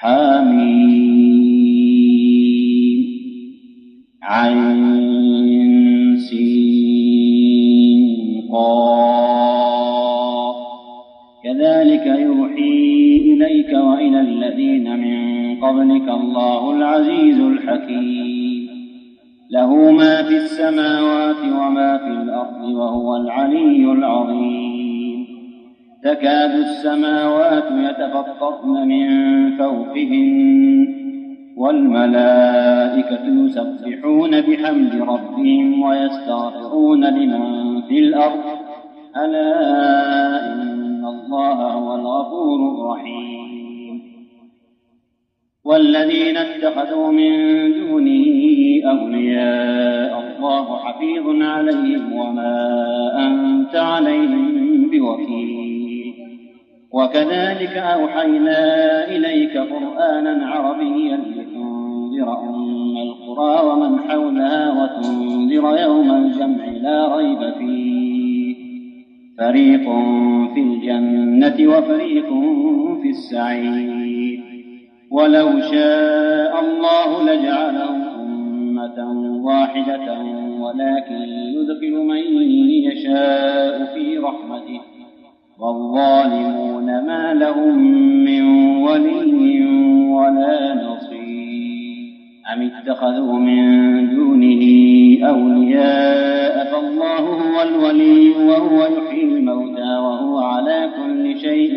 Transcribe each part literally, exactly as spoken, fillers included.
حميم عين سين قاف كذلك يوحي إليك وإلى الذين من قبلك الله العزيز الحكيم له ما في السماوات وما في الأرض وهو العلي العظيم تكاد السماوات يتفطرن من فوقهن والملائكة يسبحون بحمد ربهم ويستغفرون لمن في الأرض ألا إن الله هو الغفور الرحيم والذين اتخذوا من دونه أولياء الله حفيظ عليهم وما أنت عليهم بوكيل وكذلك أوحينا إليك قرآنا عربيا لتنذر أم القرى ومن حولها وتنذر يوم الجمع لا ريب فيه فريق في الجنة وفريق في السعير ولو شاء الله لجعلهم أمة واحدة ولكن يدخل من يشاء في رحمته والظالمون ما لهم من ولي ولا نصير أم اتخذوا من دونه أولياء فالله هو الولي وهو يحيي الموتى وهو على كل شيء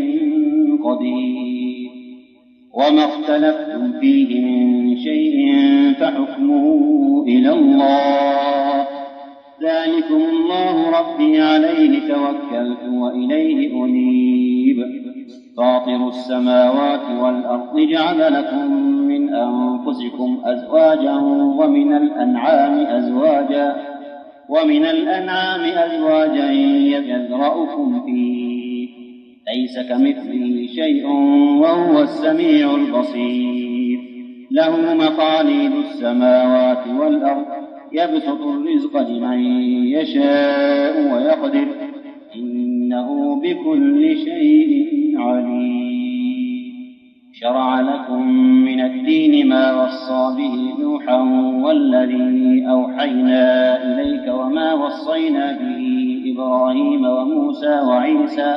قدير وما اختلفتم فيه من شيء فحكمه إلى الله ذلكم الله ربي عليه توكلت وإليه أنيب فاطر السماوات والأرض جعل لكم من أنفسكم أزواجا ومن الأنعام أزواجا ومن الأنعام أزواجا يذرأكم فيه ليس كمثله شيء وهو السميع البصير له مقاليد السماوات والأرض يبسط الرزق لمن يشاء ويقدر إنه بكل شيء عليم شرع لكم من الدين ما وصى به نوحا والذي أوحينا إليك وما وصينا به إبراهيم وموسى وعيسى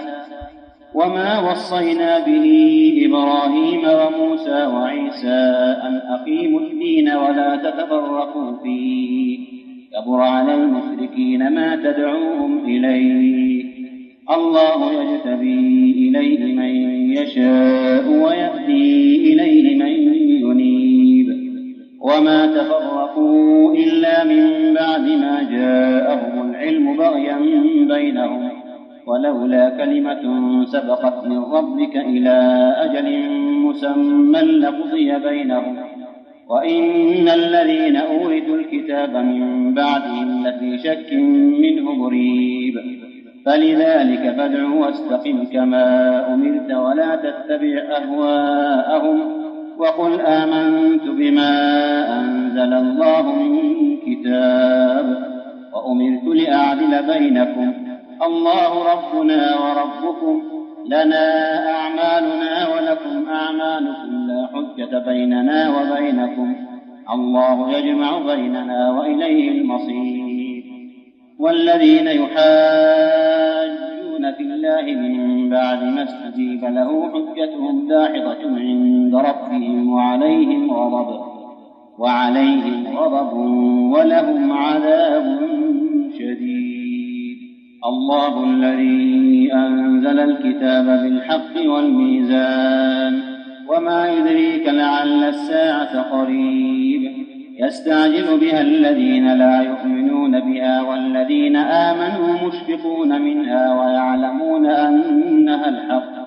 وما وصينا به إبراهيم وموسى وعيسى أن أقيموا الدين ولا تتفرقوا فيه كبر على المشركين ما تدعوهم إليه الله يجتبي إليه من يشاء ويهدي إليه من ينيب وما تفرقوا إلا من بعد ما جاءهم العلم بغيا بينهم ولولا كلمة سبقت من ربك إلى أجل مسمى لقضي بينهم وإن الذين أورثوا الكتاب من بعدهم لفي شك منه مريب فلذلك فادع واستقم كما أمرت ولا تتبع أهواءهم وقل آمنت بما أنزل الله من كتاب وأمرت لأعدل بينكم الله ربنا وربكم لنا أعمالنا ولكم أعمالكم لا حجة بيننا وبينكم الله يجمع بيننا وإليه المصير والذين يحاجون في الله من بعد ما استجيب له حجتهم داحضة عند ربهم وعليهم غضب وعليهم غضب ولهم عذاب شديد الله الذي أنزل الكتاب بالحق والميزان وما يدريك لعل الساعة قريب يستعجل بها الذين لا يؤمنون بها والذين آمنوا مشفقون منها ويعلمون أنها الحق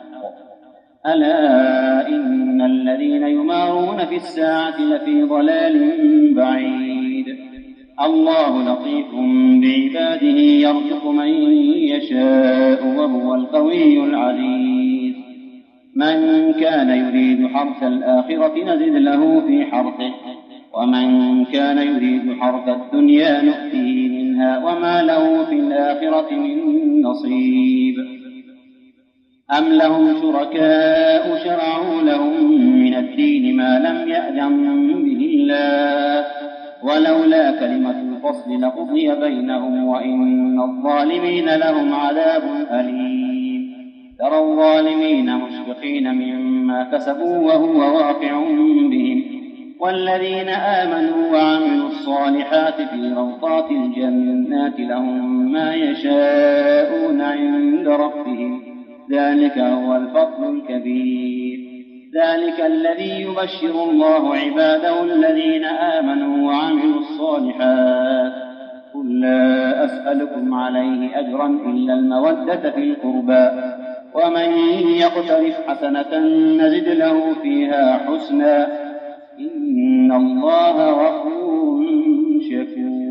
ألا إن الذين يمارون في الساعة لفي ضلال بعيد الله لطيف بعباده يرزق من يشاء وهو القوي العزيز من كان يريد حرث الآخرة نزد له في حرثه ومن كان يريد حرث الدنيا نؤتيه منها وما له في الآخرة من نصيب أم لهم شركاء شرعوا لهم من الدين ما لم يأذن به الله، ولولا كلمة الفصل لقضي بينهم وإن الظالمين لهم عذاب أليم. ترى الظالمين مشفقين مما كسبوا وهو واقع بهم، والذين آمنوا وعملوا الصالحات في روضات الجنات لهم ما يشاءون عند ربهم، ذلك هو الفضل الكبير. ذلك الذي يبشر الله عباده الذين آمنوا وعملوا الصالحات. قل لا أسألكم عليه أجرا إلا المودة في القربى، ومن يقترف حسنة نزد له فيها حسنا، إن الله غفور شكور.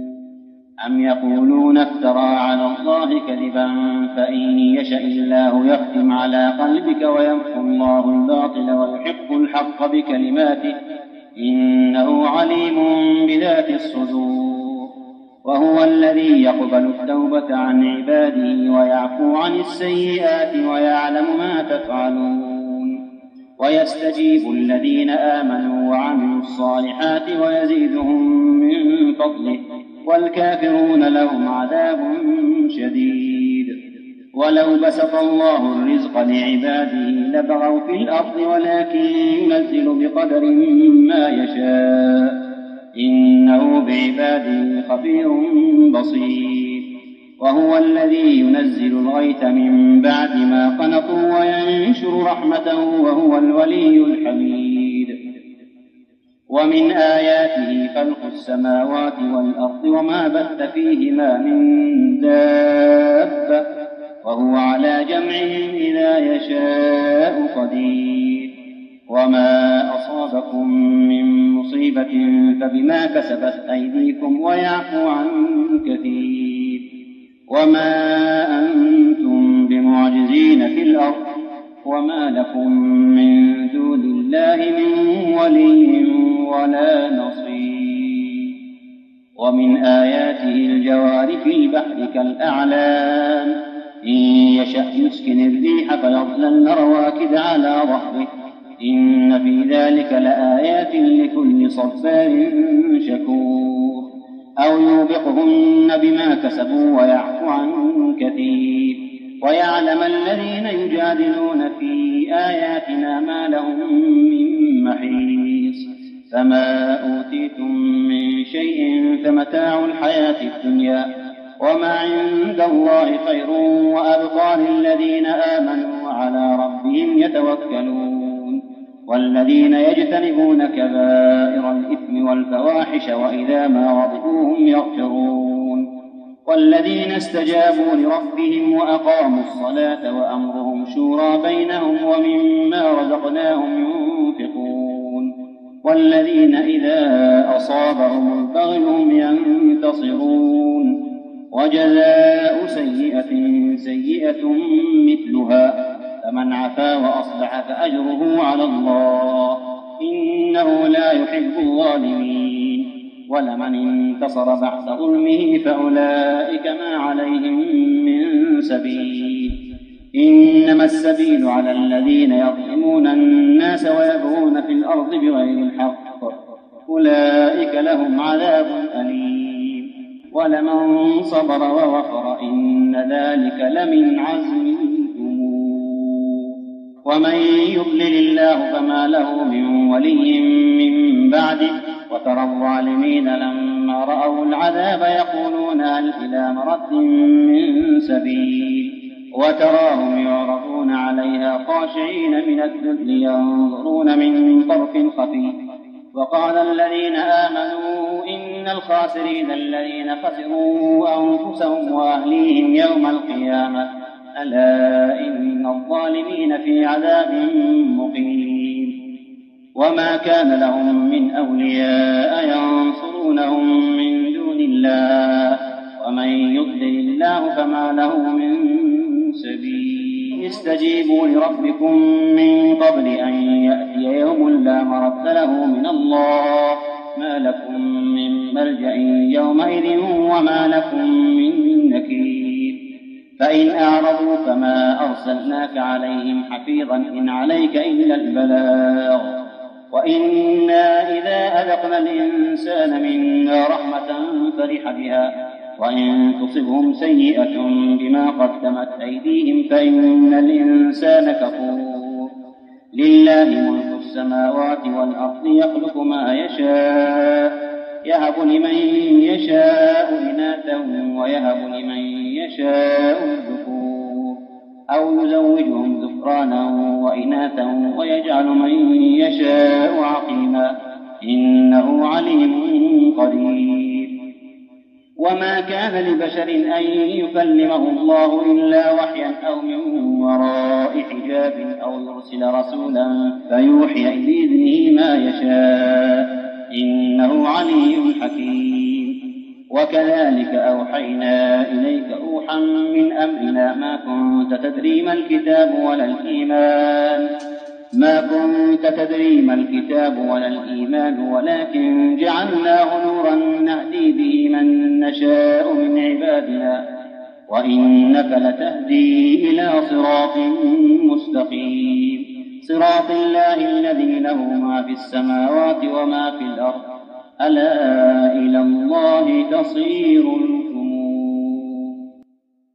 أم يقولون افترى على الله كذبا فإن يشأ الله يختم على قلبك ويمحو الله الباطل ويحق الحق بكلماته، إنه عليم بذات الصدور. وهو الذي يقبل التوبة عن عباده ويعفو عن السيئات ويعلم ما تفعلون، ويستجيب الذين آمنوا وعملوا الصالحات ويزيدهم من فضله، والكافرون لهم عذاب شديد. ولو بسط الله الرزق لعباده لبغوا في الأرض ولكن ينزل بقدر ما يشاء، إنه بعباده خبير بصير. وهو الذي ينزل الغيث من بعد ما قنطوا وينشر رحمته وهو الولي الحميد. ومن آياته خلق السماوات والأرض وما بث فيهما من دابة، وهو على جمعهم إذا يشاء قدير. وما أصابكم من مصيبة فبما كسبت أيديكم ويعفو عن كثير. وما أنتم بمعجزين في الأرض، وما لكم من دون الله من ولي ولا نصير. ومن آياته الجوار في البحر كالأعلام، إن يشأ يسكن الريح فيظللن رواكد على ظهره، إن في ذلك لآيات لكل صبار شكور. أو يوبقهن بما كسبوا ويعفو عن كثير، ويعلم الذين يجادلون في آياتنا ما لهم من محيص. فما أوتيتم من شيء فمتاع الحياة الدنيا، وما عند الله خير وأبقى للذين آمنوا وعلى ربهم يتوكلون. والذين يجتنبون كبائر الإثم والفواحش وإذا ما غضبوا هم يغفرون. والذين استجابوا لربهم وأقاموا الصلاة وأمرهم شورى بينهم ومما رزقناهم ينفقون. والذين إذا أصابهم البغي هم ينتصرون. وجزاء سيئة سيئة مثلها، فمن عفا وأصلح فأجره على الله، إنه لا يحب الظالمين. ولمن انتصر بعد ظلمه فأولئك ما عليهم من سبيل، إنما السبيل على الذين يظلمون الناس ويبغون في الأرض بغير الحق، أولئك لهم عذاب أليم. ولمن صبر وغفر إن ذلك لمن عزم الأمور. ومن يضلل الله فما له من ولي من بعده، وترى الظالمين لما رأوا العذاب يقولون هل إلى مرد من سبيل، وتراهم يعرضون عليها خاشعين من الذل ينظرون من طرف خفي. وقال الذين آمنوا إن الخاسرين الذين خسروا أنفسهم وأهليهم يوم القيامة، ألا إن الظالمين في عذاب مقيم. وما كان لهم من أولياء ينصرونهم من دون الله، ومن يضلل الله فما له من سبيل. استجيبوا لربكم من قبل أن يأتي يوم لا مرد له من الله، ما لكم من ملجأ يومئذ وما لكم من نكير. فإن أعرضوا فما أرسلناك عليهم حفيظا إن عليك إلا البلاغ، وإنا إذا أذقنا الإنسان منا رحمة فرح بها وإن تصبهم سيئة بما قدمت أيديهم فإن الإنسان كفور لله ملك السماوات والأرض يخلق ما يشاء يهب لمن يشاء إناثا ويهب لمن يشاء الذكور أو يزوجهم ذكرانا وإناثا ويجعل من يشاء عقيما إنه عليم قدير. وما كان لبشر أن يكلمه الله إلا وحيا أو من وراء حجاب أو يرسل رسولا فيوحي بإذنه ما يشاء إنه عليم حكيم. وكذلك أوحينا إليك روحا من أمرنا ما كنت تدري ما الكتاب ولا الإيمان ما كنت تدري ما الكتاب ولا الإيمان ولكن جعلناه نورا نهدي به من نشاء من عبادنا وإنك لتهدي إلى صراط مستقيم صراط الله الذي له ما في السماوات وما في الأرض ألا إلى الله تصير